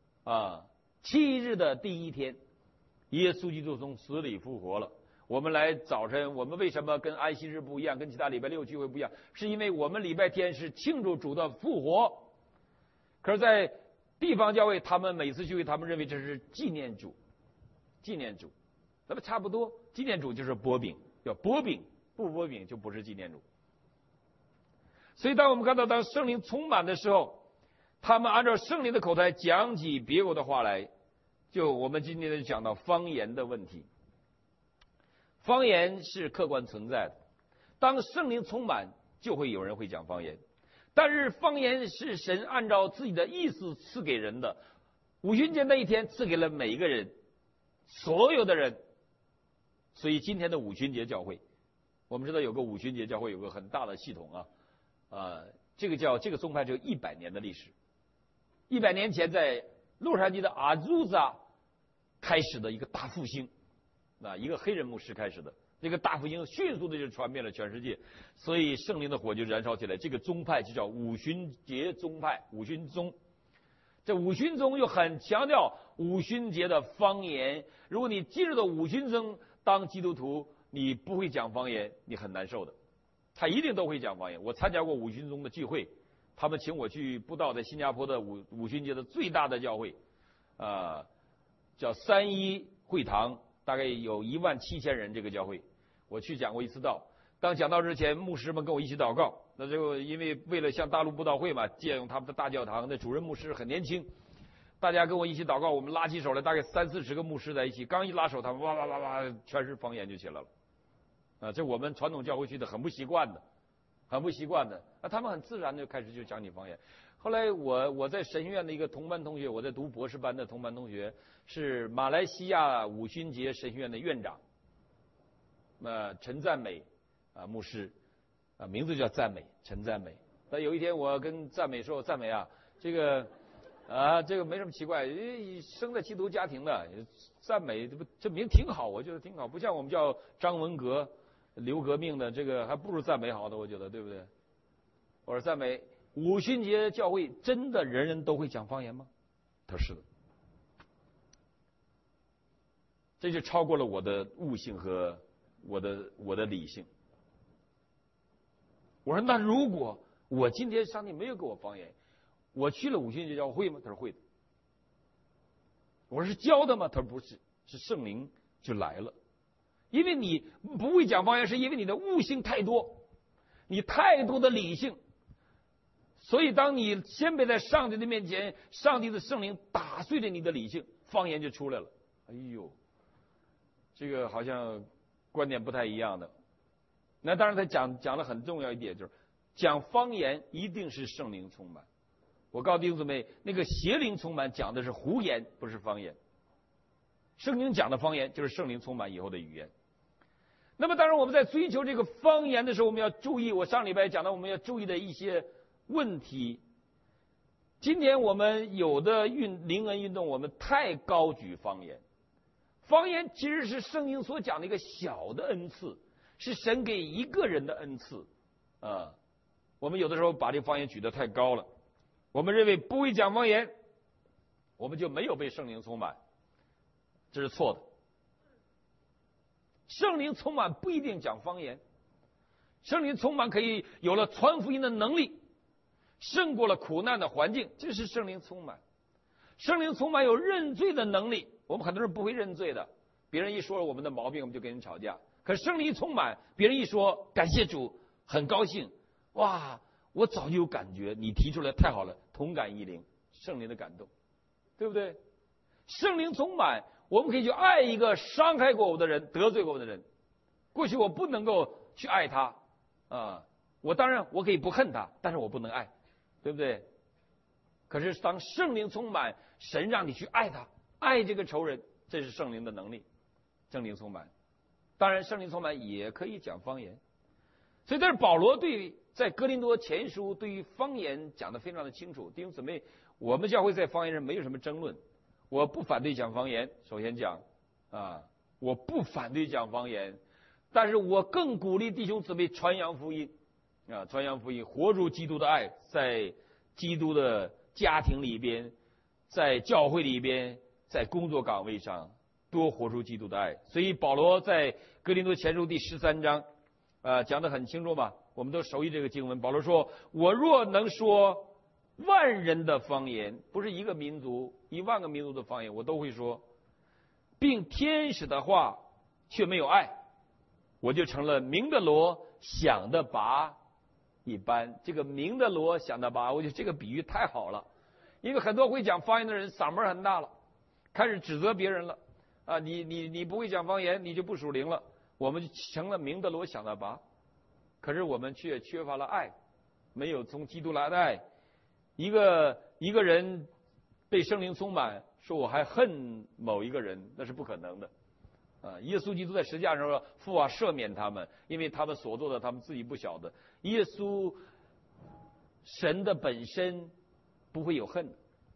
[SPEAKER 1] 7日的第1天，耶稣基督从死里复活了。我们来早晨，我们为什么跟安息日不一样，跟其他礼拜6聚会不一样？是因为我们礼拜天是庆祝主的复活。可是在地方教会，他们每次聚会，他们认为这是纪念主。那么差不多，纪念主就是擘饼，要擘饼，不擘饼就不是纪念主。所以当我们看到当圣灵充满的时候，他们按照圣灵的口才讲起别国的话来。就我们今天就讲到方言的问题。方言是客观存在的，当圣灵充满，就会有人会讲方言。但是方言是神按照自己的意思赐给人的。五旬节那一天赐给了每一个人，所有的人。所以今天的五旬节教会，我们知道有个五旬节教会有个很大的系统这个宗派只有100年的历史 100年前在洛杉矶的阿祖扎开始的一个大复兴，一个黑人牧师开始的这个大复兴，迅速的就传遍了全世界，所以圣灵的火就燃烧起来。这个宗派就叫五旬节宗派，五旬宗。这五旬宗又很强调五旬节的方言。如果你进入到五旬宗当基督徒，你不会讲方言，你很难受的。他一定都会讲方言。我参加过五旬宗的聚会，他们请我去布道，在新加坡的五旬节的最大的教会，叫3一会堂，大概有17000人。这个教会我去讲过一次道。当讲道之前，牧师们跟我一起祷告。那就因为了向大陆布道会嘛，借用他们的大教堂，那主任牧师很年轻，大家跟我一起祷告，我们拉起手来，大概30-40个牧师在一起，刚一拉手，他们哇哇哇哇，全是方言就起来了。这我们传统教会去的很不习惯的，很不习惯的。他们很自然的开始就讲起方言。后来我在神学院的一个同班同学，我在读博士班的同班同学是马来西亚五旬节神学院的院长，陈赞美牧师，名字叫赞美，陈赞美。那有一天我跟赞美说，赞美啊，这个没什么奇怪，生在基督家庭的赞美，这名挺好，我觉得挺好，不像我们叫张文革、刘革命的，这个还不如赞美好的，我觉得，对不对？我说赞美，五旬节教会真的人人都会讲方言吗？他说是的。这就超过了我的悟性和我的理性。我说那如果我今天上帝没有给我方言，我去了五旬节教会吗？他说会的。我说是教的吗？他说不是，是圣灵就来了。因为你不会讲方言，是因为你的悟性太多，你太多的理性，所以当你先别在上帝的面前，上帝的圣灵打碎了你的理性，方言就出来了。哎呦，这个好像观点不太一样的。那当然他讲了很重要一点，就是讲方言一定是圣灵充满。我告诉弟兄姊妹，那个邪灵充满讲的是胡言，不是方言。圣经讲的方言就是圣灵充满以后的语言。那么当然我们在追求这个方言的时候，我们要注意，我上礼拜讲到我们要注意的一些问题。今天我们有的灵恩运动，我们太高举方言。方言其实是圣经所讲的一个小的恩赐，是神给一个人的恩赐我们有的时候把这个方言举得太高了。我们认为不会讲方言，我们就没有被圣灵充满，这是错的。圣灵充满不一定讲方言，圣灵充满可以有了传福音的能力，胜过了苦难的环境，这是圣灵充满。圣灵充满有认罪的能力，我们很多人不会认罪的，别人一说了我们的毛病，我们就跟人吵架。可是圣灵充满，别人一说感谢主，很高兴，哇，我早就有感觉，你提出来太好了，同感一灵，圣灵的感动，对不对？圣灵充满，我们可以去爱一个伤害过我的人、得罪过我的人。过去我不能够去爱他我当然我可以不恨他，但是我不能爱，对不对？可是当圣灵充满，神让你去爱他，爱这个仇人，这是圣灵的能力。圣灵充满，当然圣灵充满也可以讲方言。所以这是保罗在哥林多前书对于方言讲得非常的清楚。弟兄姊妹，我们教会在方言上没有什么争论，我不反对讲方言，首先讲我不反对讲方言，但是我更鼓励弟兄姊妹传扬福音传扬福音，活出基督的爱，在基督的家庭里边，在教会里边，在工作岗位上多活出基督的爱。所以保罗在哥林多前书第13章讲得很清楚吧，我们都熟悉这个经文。保罗说，我若能说万人的方言，不是一个民族10000个民族的方言我都会说，并天使的话却没有爱，我就成了鸣的锣响的拔一般。这个鸣的锣响的拔，我觉得这个比喻太好了。因为很多会讲方言的人嗓门很大了，开始指责别人了你不会讲方言，你就不属灵了，我们就成了鸣的锣响的拔。可是我们却缺乏了爱，没有从基督来的爱。一个人被圣灵充满，说我还恨某一个人，那是不可能的耶稣基督在十字架上说，父啊，赦免他们，因为他们所做的他们自己不晓得。耶稣神的本身不会有恨，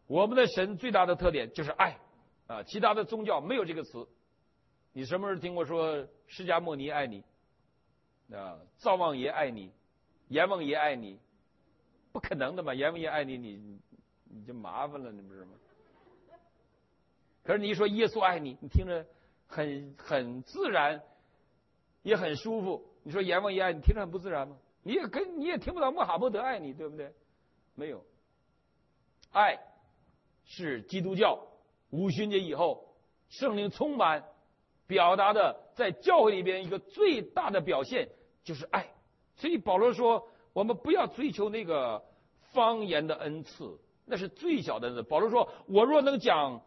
[SPEAKER 1] 我们的神最大的特点就是爱啊，其他的宗教没有这个词。你什么时候听过说释迦牟尼爱你啊？灶王爷爱你，阎王爷爱你？不可能的嘛！阎王爷爱你，你就麻烦了，你不是吗？可是你一说耶稣爱你，你听着很自然，也很舒服。你说阎王爷爱你，听着很不自然吗？你也听不到穆罕默德爱你，对不对？没有。爱是基督教五旬节以后圣灵充满表达的，在教会里边一个最大的表现就是爱。所以保罗说，我们不要追求那个方言的恩赐，那是最小的恩赐。保罗说，我若能讲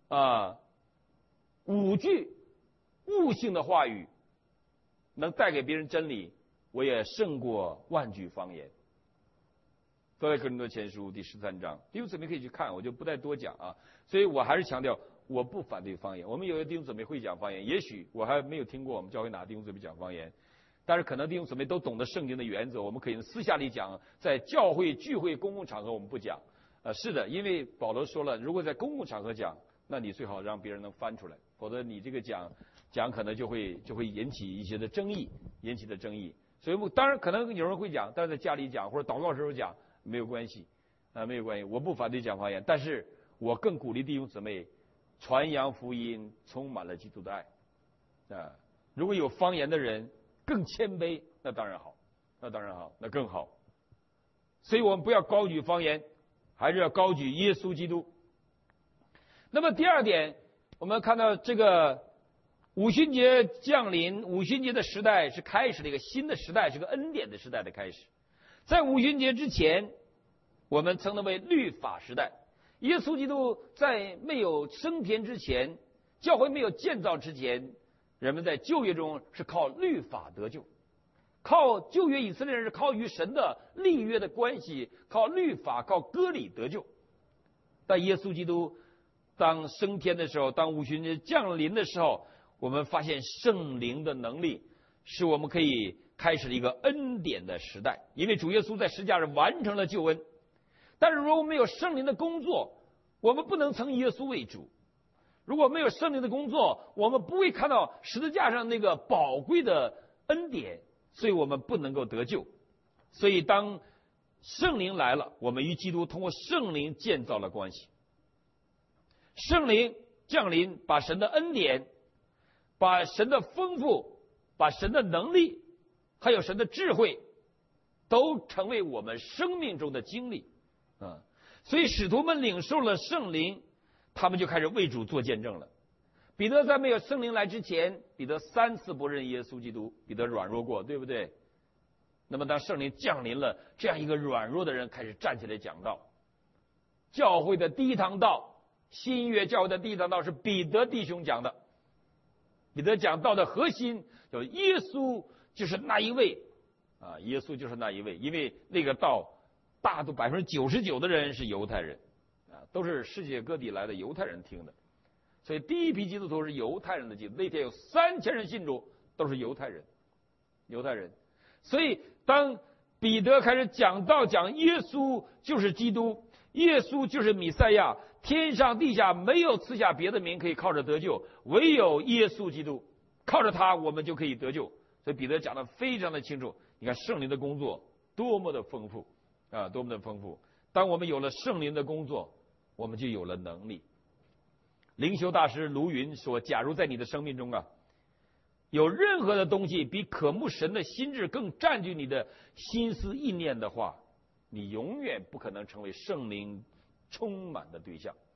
[SPEAKER 1] 5句悟性的话语，能带给别人真理，我也胜过万句方言。各位哥林多前书第13章，弟兄姊妹可以去看，我就不再多讲啊。所以我还是强调，我不反对方言。我们有的弟兄姊妹会讲方言，也许我还没有听过我们教会哪弟兄姊妹讲方言，但是可能弟兄姊妹都懂得圣经的原则，我们可以私下里讲，在教会聚会公共场合我们不讲。是的，因为保罗说了，如果在公共场合讲，那你最好让别人能翻出来，否则你这个讲可能就会引起一些的争议，所以当然可能有人会讲，但是在家里讲或者祷告时候讲没有关系，没有关系。我不反对讲方言，但是我更鼓励弟兄姊妹传扬福音，充满了基督的爱。如果有方言的人更谦卑，那当然好，那更好。所以我们不要高举方言，还是要高举耶稣基督。那么第二点，我们看到这个五旬节降临，五旬节的时代是开始了一个新的时代，是个恩典的时代的开始。在五旬节之前，我们称它为律法时代。耶稣基督在没有升天之前，教会没有建造之前，人们在旧约中是靠律法得救，靠旧约以色列人是靠与神的立约的关系，靠律法靠割礼得救。但耶稣基督当升天的时候，当五旬节降临的时候，我们发现圣灵的能力使我们可以开始了一个恩典的时代，因为主耶稣在十字架上完成了救恩。但是如果没有圣灵的工作，我们不能称耶稣为主。如果没有圣灵的工作，我们不会看到十字架上那个宝贵的恩典，所以我们不能够得救。所以当圣灵来了，我们与基督通过圣灵建造了关系。圣灵降临，把神的恩典，把神的丰富，把神的能力，还有神的智慧，都成为我们生命中的经历。所以使徒们领受了圣灵，他们就开始为主做见证了。彼得在没有圣灵来之前，彼得3次不认耶稣基督，彼得软弱过，对不对？那么当圣灵降临了，这样一个软弱的人开始站起来讲道。教会的第一堂道，新约教会的第一堂道是彼得弟兄讲的。彼得讲道的核心叫耶稣就是那一位耶稣就是那一位，因为那个道大多99%的人是犹太人都是世界各地来的犹太人听的，所以第一批基督徒是犹太人的基督徒。那天有3000人信主，都是犹太人。所以当彼得开始讲道，讲耶稣就是基督，耶稣就是弥赛亚，天上地下没有赐下别的名可以靠着得救，唯有耶稣基督，靠着他我们就可以得救。所以彼得讲得非常的清楚。你看圣灵的工作多么的丰富多么的丰富。当我们有了圣灵的工作，我们就有了能力。灵修大师卢云说，假如在你的生命中有任何的东西比渴慕神的心智更占据你的心思意念的话，你永远不可能成为圣灵充满的对象。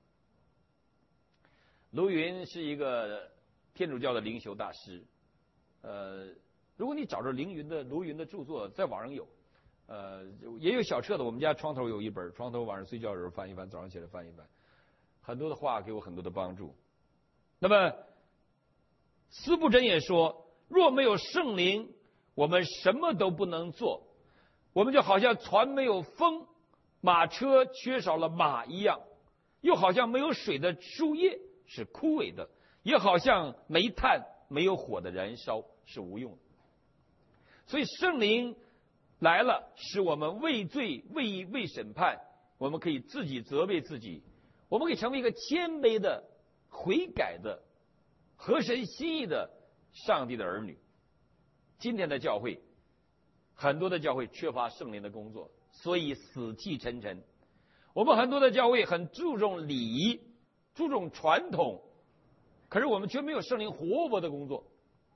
[SPEAKER 1] 卢云是一个天主教的灵修大师，如果你找着卢云的著作，在网上有，也有小册子，我们家床头有一本，床头晚上睡觉的时候翻一翻，早上起来翻一翻，很多的话给我很多的帮助。那么司布真也说，若没有圣灵，我们什么都不能做，我们就好像船没有风，马车缺少了马一样，又好像没有水的树叶是枯萎的，也好像煤炭没有火的燃烧是无用的。所以圣灵来了，使我们畏罪、畏审判，我们可以自己责备自己， 我们可以成为一个谦卑的、悔改的、合神心意的上帝的儿女。今天的教会，很多的教会缺乏圣灵的工作，所以死气沉沉。我们很多的教会很注重礼仪，注重传统，可是我们却没有圣灵活泼的工作。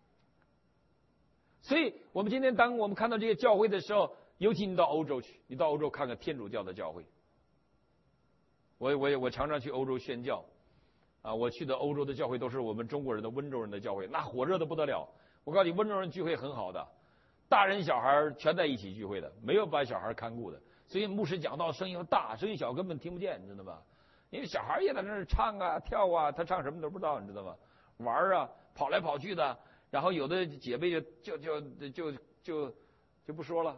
[SPEAKER 1] 所以我们今天当我们看到这些教会的时候，尤其你到欧洲去，你到欧洲看看天主教的教会。我常常去欧洲宣教，我去的欧洲的教会都是我们中国人的温州人的教会，那火热的不得了。我告诉你，温州人聚会很好的，大人小孩全在一起聚会的，没有把小孩看顾的。所以牧师讲道声音又大，声音小根本听不见，你知道吗？因为小孩也在那儿唱啊跳啊，他唱什么都不知道，你知道吗？玩啊，跑来跑去的。然后有的姐妹就不说了。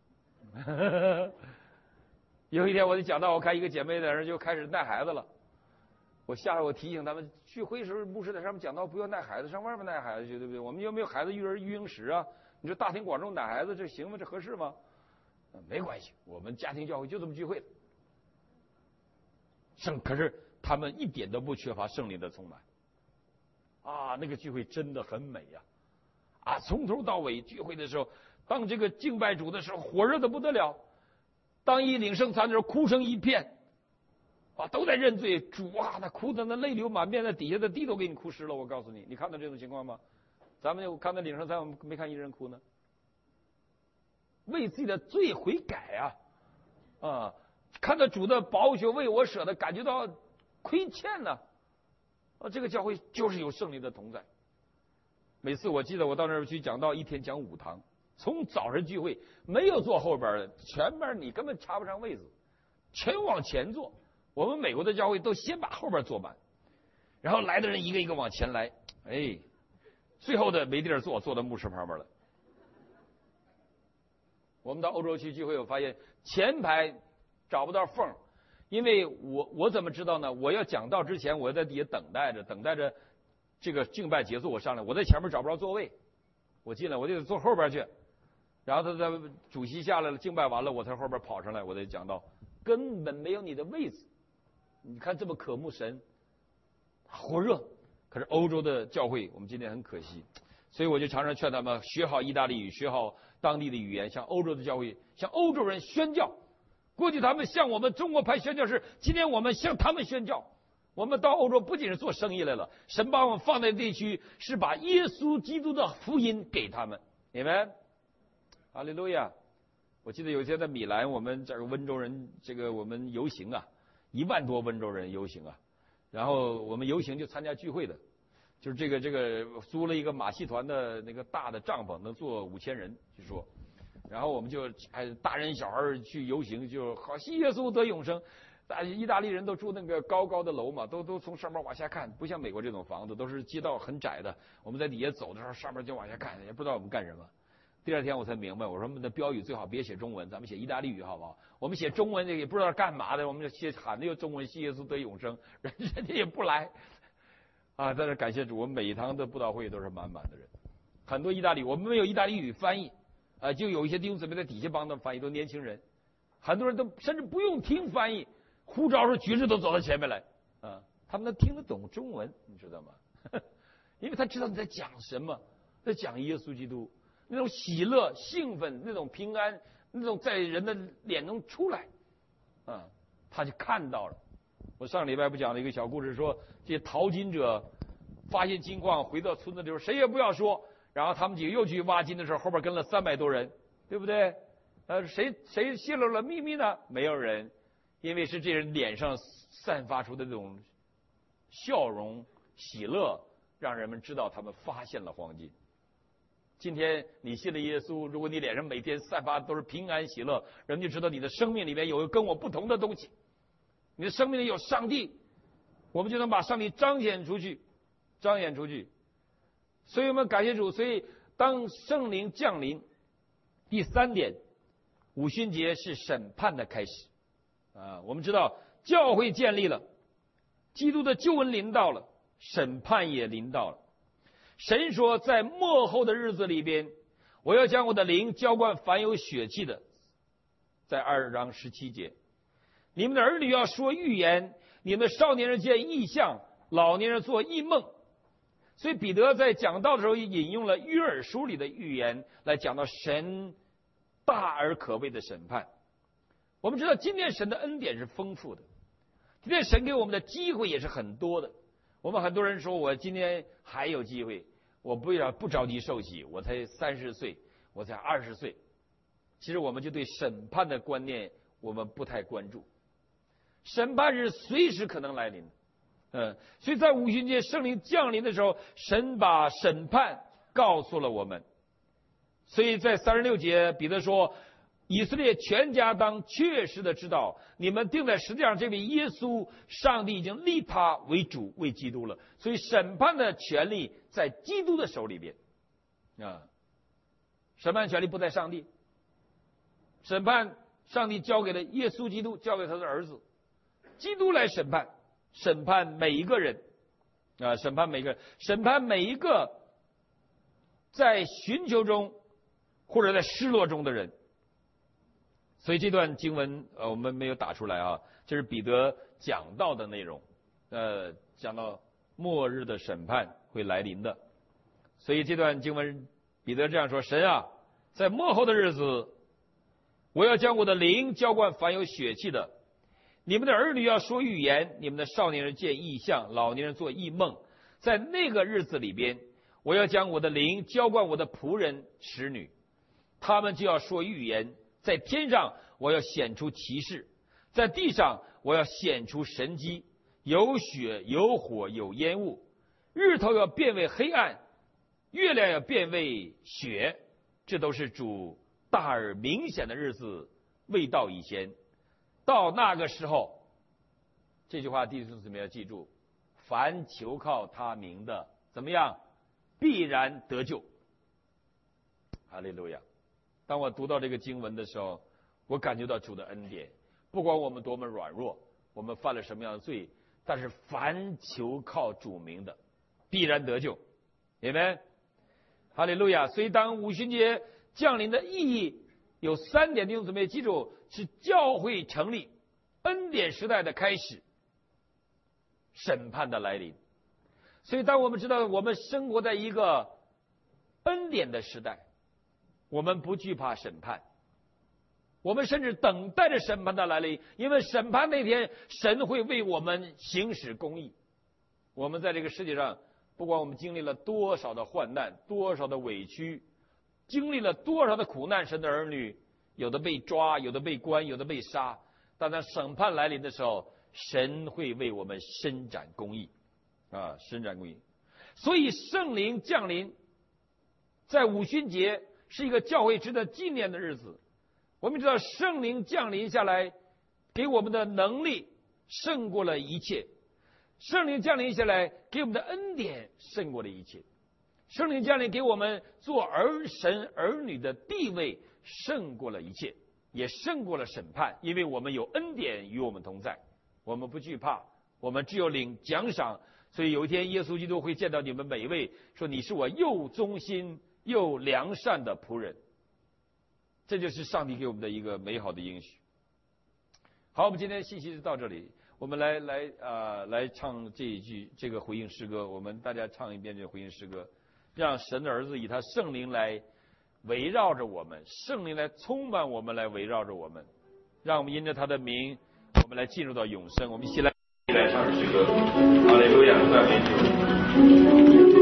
[SPEAKER 1] 有一天我就讲到，我看一个姐妹在那儿就开始带孩子了。我下来我提醒他们，聚会时候牧师在上面讲到不要带孩子，上外面带孩子去，对不对？我们又没有孩子育婴室啊，你说大庭广众带孩子这行吗？这合适吗？没关系，我们家庭教会就这么聚会的。可是他们一点都不缺乏圣灵的充满。那个聚会真的很美呀！从头到尾聚会的时候，当这个敬拜主的时候，火热的不得了。当一领圣餐的时候，哭成一片，都在认罪。主他哭的那泪流满面，在底下的地都给你哭湿了。我告诉你，你看到这种情况吗？咱们看到领圣餐，我们没看一人哭呢。为自己的罪悔改看到主的宝血为我舍的，感觉到亏欠呢。这个教会就是有圣灵的同在。每次我记得我到那儿去讲道，一天讲5堂，从早上聚会没有坐后边的，前边你根本插不上位子，全往前坐。我们美国的教会都先把后边坐满，然后来的人一个一个往前来，最后的没地儿坐，坐到牧师旁边了。我们到欧洲去聚会，我发现前排找不到缝，因为我怎么知道呢？我要讲道之前，我要在底下等待着这个敬拜结束，我上来，我在前面找不着座位，我进来我就得坐后边去，然后他在主席下来了，敬拜完了，我才后边跑上来，我得讲道，根本没有你的位置。你看这么渴慕神，火热，可是欧洲的教会，我们今天很可惜，所以我就常常劝他们学好意大利语，学好当地的语言，向欧洲的教会，向欧洲人宣教。过去他们向我们中国派宣教士，今天我们向他们宣教。我们到欧洲不仅是做生意来了，神把我们放在地区，是把耶稣基督的福音给他们。你们，哈利路亚！我记得有一天在米兰，我们这个温州人，我们游行1万多温州人游行然后我们游行就参加聚会的，就是这个租了一个马戏团的那个大的帐篷，能坐5000人，据说。然后我们就大人小孩去游行，就好信耶稣得永生。意大利人都住那个高高的楼嘛，都从上面往下看，不像美国这种房子都是街道很窄的。我们在底下走的时候，上面就往下看，也不知道我们干什么。第二天我才明白，我说我们的标语最好别写中文，咱们写意大利语好不好？我们写中文也不知道干嘛的，我们就喊的有中文，信耶稣得永生，人家也不来。在这感谢主，我们每一堂的布道会都是满满的人，很多意大利，我们没有意大利语翻译。就有一些弟兄姊妹在底下帮他们翻译，都年轻人，很多人都甚至不用听翻译，呼召时举止都走到前面来，他们能听得懂中文，你知道吗？因为他知道你在讲什么，在讲耶稣基督，那种喜乐、兴奋，那种平安，那种在人的脸中出来，他就看到了。我上礼拜不讲了一个小故事，说这些淘金者发现金矿，回到村子里头，谁也不要说。然后他们几个又去挖金的时候，后边跟了300多人，对不对？谁泄露了秘密呢？没有人，因为是这人脸上散发出的这种笑容、喜乐，让人们知道他们发现了黄金。今天你信了耶稣，如果你脸上每天散发的都是平安喜乐，人们就知道你的生命里面有跟我不同的东西，你的生命里有上帝，我们就能把上帝彰显出去。所以我们感谢主。所以当圣灵降临，第3点，五旬节是审判的开始。我们知道教会建立了，基督的救恩临到了，审判也临到了。神说，在末后的日子里边，我要将我的灵浇灌凡有血气的，在2章17节，你们的儿女要说预言， 你们少年人见异象，老年人做异梦。所以彼得在讲道的时候引用了约珥书里的预言来讲到神大而可畏的审判。我们知道今天神的恩典是丰富的，今天神给我们的机会也是很多的。我们很多人说我今天还有机会，我不着急受洗，我才30岁，我才20岁。其实我们就对审判的观念我们不太关注，审判日随时可能来临。所以在五旬节圣灵降临的时候，神把审判告诉了我们。所以在36节彼得说，以色列全家当确实的知道，你们钉在十字架上这位耶稣，上帝已经立他为主为基督了。所以审判的权利在基督的手里边审判权利不在上帝，审判上帝交给了耶稣基督，交给他的儿子，基督来审判每一个人审判每一个人，审判每一个在寻求中或者在失落中的人。所以这段经文我们没有打出来这是彼得讲到的内容，讲到末日的审判会来临的。所以这段经文彼得这样说，神啊，在末后的日子，我要将我的灵浇灌凡有血气的，你们的儿女要说预言，你们的少年人见异象，老年人做异梦。在那个日子里边，我要将我的灵浇灌我的仆人使女，他们就要说预言。在天上我要显出奇事，在地上我要显出神迹，有血有火有烟雾，日头要变为黑暗，月亮要变为血，这都是主大而明显的日子未到以前。到那个时候，这句话弟兄姊妹要记住，凡求靠他名的怎么样，必然得救。哈利路亚。当我读到这个经文的时候，我感觉到主的恩典，不管我们多么软弱，我们犯了什么样的罪，但是凡求靠主名的必然得救。阿们，哈利路亚。所以当五旬节降临的意义有3点，弟兄姊妹记住，是教会成立，恩典时代的开始，审判的来临。所以当我们知道我们生活在一个恩典的时代，我们不惧怕审判，我们甚至等待着审判的来临，因为审判那天神会为我们行使公义。我们在这个世界上，不管我们经历了多少的患难，多少的委屈，经历了多少的苦难，神的儿女有的被抓，有的被关，有的被杀，但当审判来临的时候，神会为我们伸展公义伸展公义。所以圣灵降临在五旬节是一个教会值得纪念的日子。我们知道圣灵降临下来给我们的能力胜过了一切，圣灵降临下来给我们的恩典胜过了一切，圣灵降临给我们做神儿女的地位胜过了一切，也胜过了审判，因为我们有恩典与我们同在，我们不惧怕，我们只有领奖赏。所以有一天耶稣基督会见到你们每一位，说你是我又忠心又良善的仆人。这就是上帝给我们的一个美好的应许。好，我们今天信息就到这里，我们来唱这个回应诗歌，我们大家唱一遍这个回应诗歌，让神的儿子以他圣灵来围绕着我们，圣灵来充满我们，来围绕着我们，让我们因着他的名，我们来进入到永生。我们一起来唱诗歌，哈利路亚，赞美主。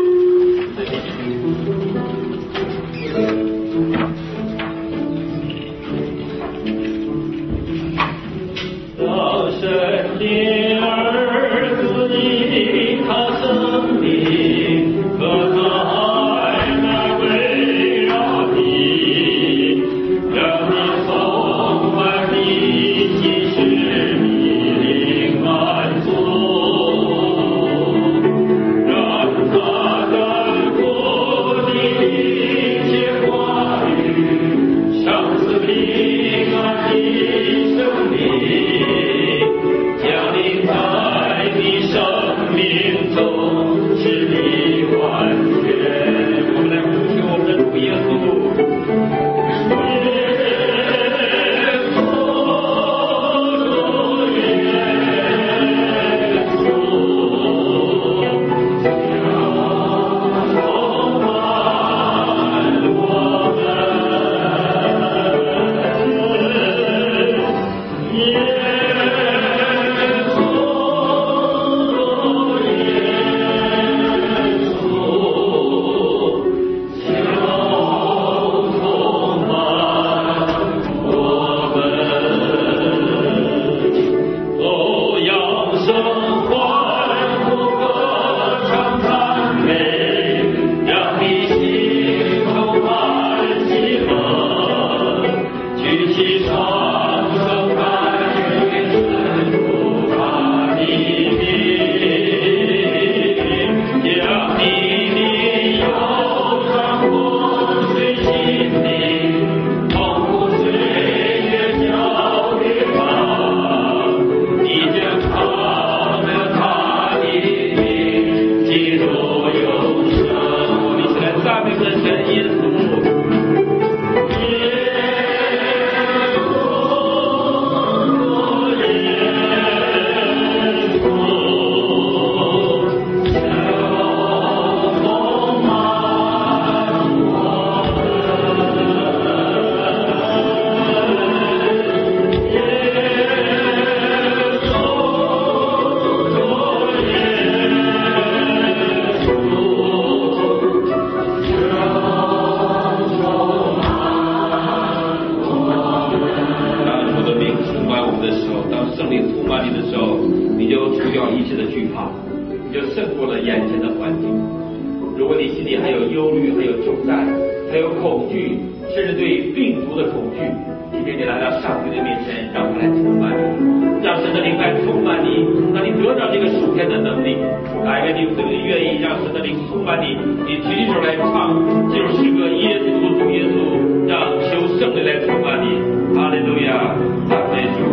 [SPEAKER 2] 神的儿子以他生命和他爱来围绕你，让你充满你心使你灵满足，让他的国的一切话语赏赐平安的生命，降临在你生命中，使你完全。我们来呼求我们的主耶稣，耶稣主耶
[SPEAKER 3] 一切的惧怕，你就胜过了眼前的环境。如果你心里还有忧虑，还有重担，还有恐惧，甚至对病毒的恐惧，今天你来到上帝的面前，让他来充满你，让神的灵来充满你，让你得到这个属天的能力。哪一位弟兄姊妹愿意让神的灵充满你？你举起手来唱这首诗歌：耶稣主耶稣，让求圣灵来充满你。哈利路亚，赞美主。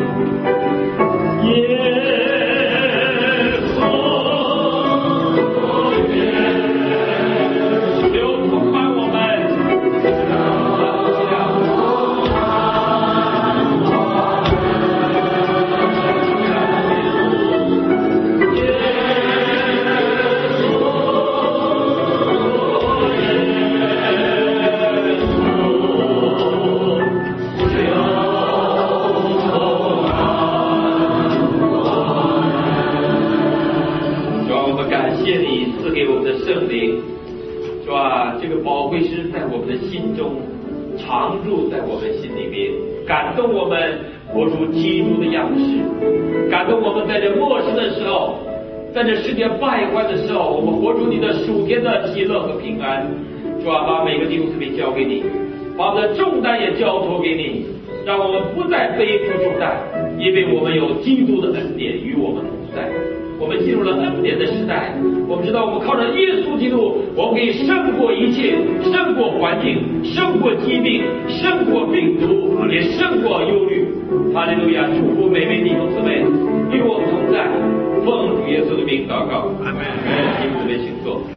[SPEAKER 3] 常住在我们心里面，感动我们活出基督的样式，感动我们在这末世的时候，在这世界败坏的时候，我们活出你的属天的喜乐和平安。主啊，把每个弟兄姊妹交给你，把我们的重担也交托给你，让我们不再背负重担，因为我们有基督的恩典与我们同在。我们进入了恩典的时代，我们知道我们靠着耶稣基督，我们可以胜过一切，胜过环境，胜过疾病，胜过病毒，也胜过忧虑。哈利路亚！祝福每位弟兄姊妹与我们同在，奉主耶稣的名祷告，阿门。